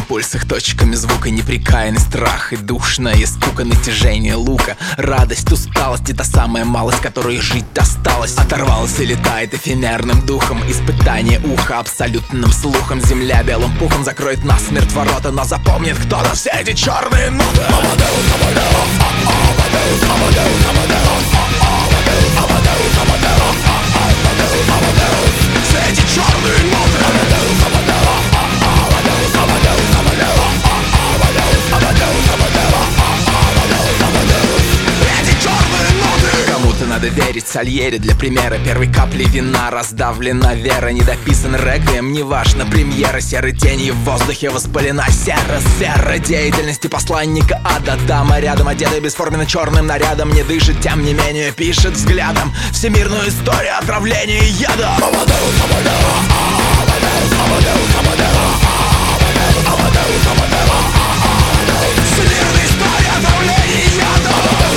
пульс их точками звука, непрекаянный страх и душное скука, натяжение лука, радость, усталость и та самая малость, которой жить осталось. Оторвалась и летает эфемерным духом, испытание уха абсолютным слухом. Земля белым пухом закроет насмерть ворота, но запомнит кто-то все эти черные ноты. Все эти черные ноты. Кому-то надо верить, Сальери для примера. Первой капли вина раздавлена вера. Недописан реквием, неважно, премьера. Серой тени в воздухе воспалена сера. Сфера деятельности посланника ада. Дама рядом, одетая бесформенно черным нарядом, не дышит, тем не менее пишет взглядом всемирную историю отравления яда. Всемирная история отравления яда.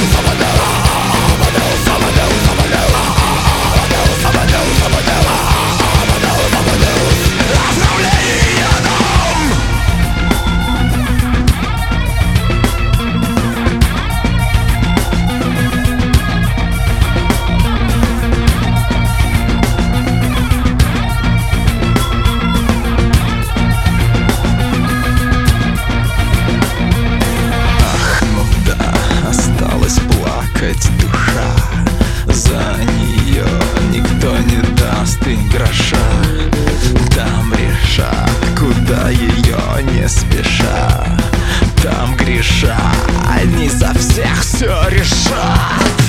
Душа, за нее никто не даст и гроша. Там решат, куда ее не спеша. Там греша, они за всех все решат.